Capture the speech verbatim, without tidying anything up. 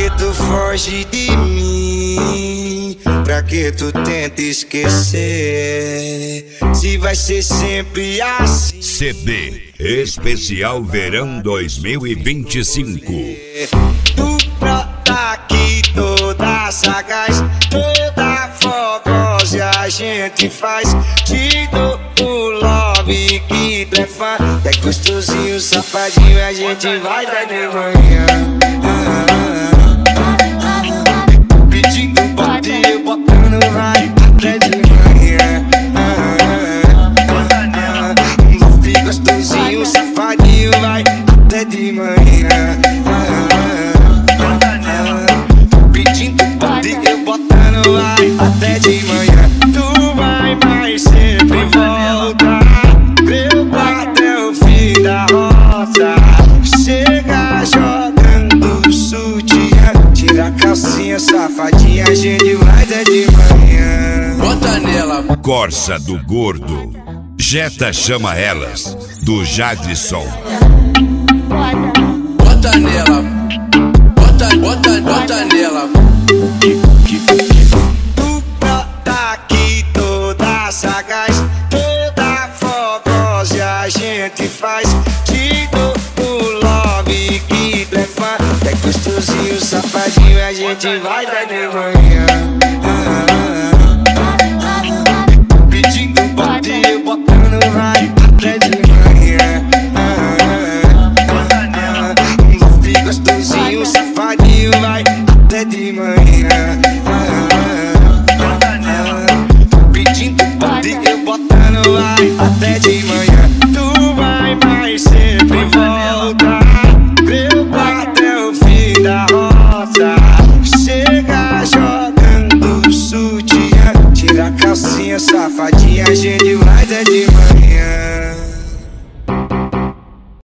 que tu foge de mim? Pra que tu tenta esquecer? Se vai ser sempre assim. C D Especial Verão dois mil e vinte e cinco. Tu brota aqui toda sagaz, toda fogosa, e a gente faz. Te dou o love que tu é fã. É gostosinho, safadinho, a gente vai dar de manhã. Pedindo bote, eu botando vai até de manhã. Love gostosinho, safadinho, vai até de manhã. Pedindo bote, eu botando vai até de manhã. Tu vai mais sempre volta. Meu quarto é o fim da rota. Chega jogando sutiã, tira a calcinha, safadinha, a gente vai até de manhã. Bota nela. Corsa do Gordo. Jetta Chama Elas, do Jadson. Bota nela. Bota, bota, bota nela. Tu brota aqui toda sagaz, toda fogosa, e a gente faz. Te dou o love que tu é fã. É gostosinho, safadinho, a gente vai dar de manhã. Pedindo bote, eu botando vai até de manhã. Love gostosinho, safadinho, vai até de manhã. Pedindo bote, eu botando vai até de manhã. Tu vai mais sempre volta. Meu quarto é o fim da rota. Chega jogando sutiã, tira a calcinha, safadinha, a gente vai até de manhã.